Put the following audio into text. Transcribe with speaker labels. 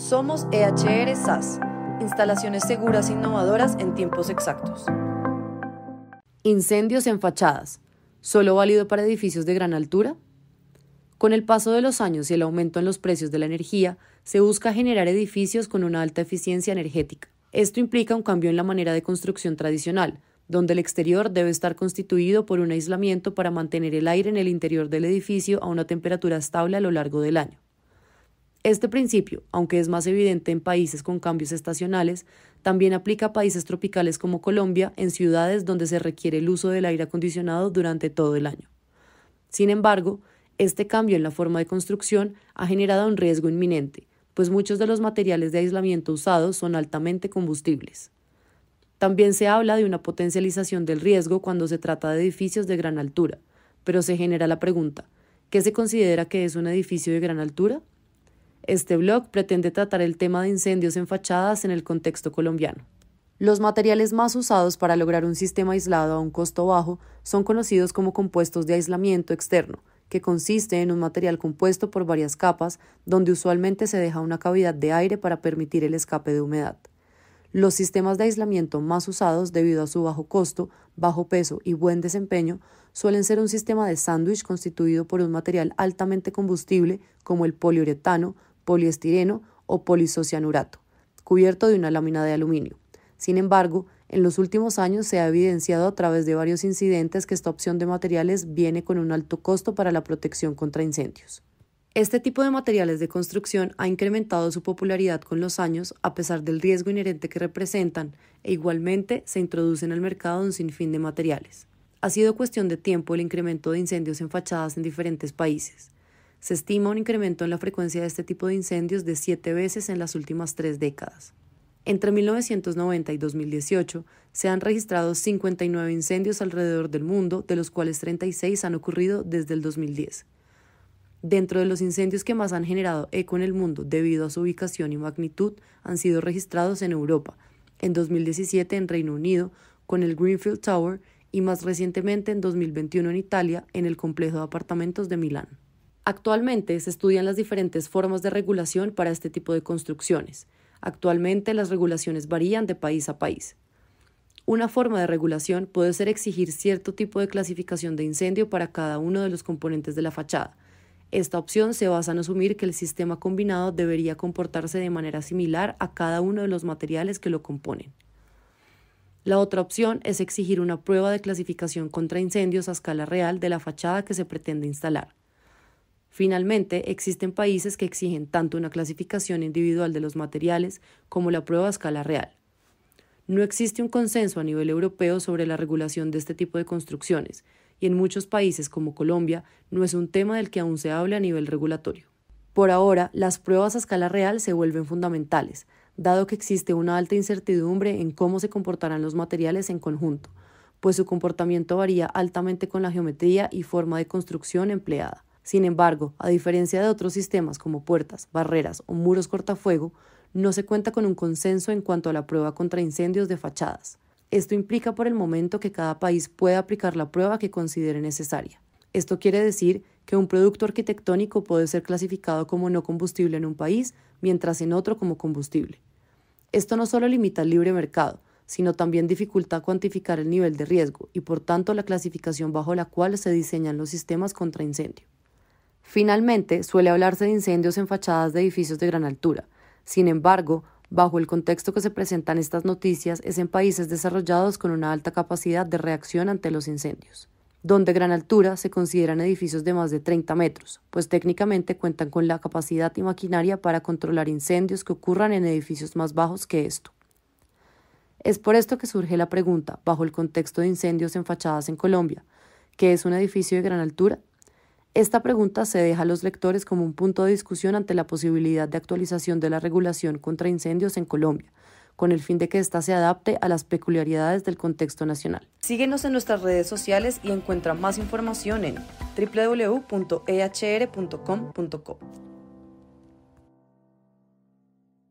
Speaker 1: Somos EHR SAS, instalaciones seguras e innovadoras en tiempos exactos. Incendios en fachadas, ¿solo válido para edificios de gran altura? Con el paso de los años y el aumento en los precios de la energía, se busca generar edificios con una alta eficiencia energética. Esto implica un cambio en la manera de construcción tradicional, donde el exterior debe estar constituido por un aislamiento para mantener el aire en el interior del edificio a una temperatura estable a lo largo del año. Este principio, aunque es más evidente en países con cambios estacionales, también aplica a países tropicales como Colombia, en ciudades donde se requiere el uso del aire acondicionado durante todo el año. Sin embargo, este cambio en la forma de construcción ha generado un riesgo inminente, pues muchos de los materiales de aislamiento usados son altamente combustibles. También se habla de una potencialización del riesgo cuando se trata de edificios de gran altura, pero se genera la pregunta, ¿qué se considera que es un edificio de gran altura? Este blog pretende tratar el tema de incendios en fachadas en el contexto colombiano. Los materiales más usados para lograr un sistema aislado a un costo bajo son conocidos como compuestos de aislamiento externo, que consiste en un material compuesto por varias capas, donde usualmente se deja una cavidad de aire para permitir el escape de humedad. Los sistemas de aislamiento más usados, debido a su bajo costo, bajo peso y buen desempeño, suelen ser un sistema de sándwich constituido por un material altamente combustible como el poliuretano, poliestireno o polisocianurato, cubierto de una lámina de aluminio. Sin embargo, en los últimos años se ha evidenciado a través de varios incidentes que esta opción de materiales viene con un alto costo para la protección contra incendios. Este tipo de materiales de construcción ha incrementado su popularidad con los años a pesar del riesgo inherente que representan e igualmente se introduce en el mercado un sinfín de materiales. Ha sido cuestión de tiempo el incremento de incendios en fachadas en diferentes países. Se estima un incremento en la frecuencia de este tipo de incendios de 7 veces en las últimas 3 décadas. Entre 1990 y 2018 se han registrado 59 incendios alrededor del mundo, de los cuales 36 han ocurrido desde el 2010. Dentro de los incendios que más han generado eco en el mundo debido a su ubicación y magnitud han sido registrados en Europa, en 2017 en Reino Unido con el Grenfell Tower y más recientemente en 2021 en Italia en el complejo de apartamentos de Milán. Actualmente se estudian las diferentes formas de regulación para este tipo de construcciones. Actualmente las regulaciones varían de país a país. Una forma de regulación puede ser exigir cierto tipo de clasificación de incendio para cada uno de los componentes de la fachada. Esta opción se basa en asumir que el sistema combinado debería comportarse de manera similar a cada uno de los materiales que lo componen. La otra opción es exigir una prueba de clasificación contra incendios a escala real de la fachada que se pretende instalar. Finalmente, existen países que exigen tanto una clasificación individual de los materiales como la prueba a escala real. No existe un consenso a nivel europeo sobre la regulación de este tipo de construcciones, y en muchos países como Colombia no es un tema del que aún se hable a nivel regulatorio. Por ahora, las pruebas a escala real se vuelven fundamentales, dado que existe una alta incertidumbre en cómo se comportarán los materiales en conjunto, pues su comportamiento varía altamente con la geometría y forma de construcción empleada. Sin embargo, a diferencia de otros sistemas como puertas, barreras o muros cortafuego, no se cuenta con un consenso en cuanto a la prueba contra incendios de fachadas. Esto implica por el momento que cada país pueda aplicar la prueba que considere necesaria. Esto quiere decir que un producto arquitectónico puede ser clasificado como no combustible en un país, mientras en otro como combustible. Esto no solo limita el libre mercado, sino también dificulta cuantificar el nivel de riesgo y por tanto la clasificación bajo la cual se diseñan los sistemas contra incendio. Finalmente, suele hablarse de incendios en fachadas de edificios de gran altura. Sin embargo, bajo el contexto que se presentan estas noticias es en países desarrollados con una alta capacidad de reacción ante los incendios, donde gran altura se consideran edificios de más de 30 metros, pues técnicamente cuentan con la capacidad y maquinaria para controlar incendios que ocurran en edificios más bajos que esto. Es por esto que surge la pregunta, bajo el contexto de incendios en fachadas en Colombia, ¿qué es un edificio de gran altura? Esta pregunta se deja a los lectores como un punto de discusión ante la posibilidad de actualización de la regulación contra incendios en Colombia, con el fin de que ésta se adapte a las peculiaridades del contexto nacional. Síguenos en nuestras redes sociales y encuentra más información en www.ehr.com.co.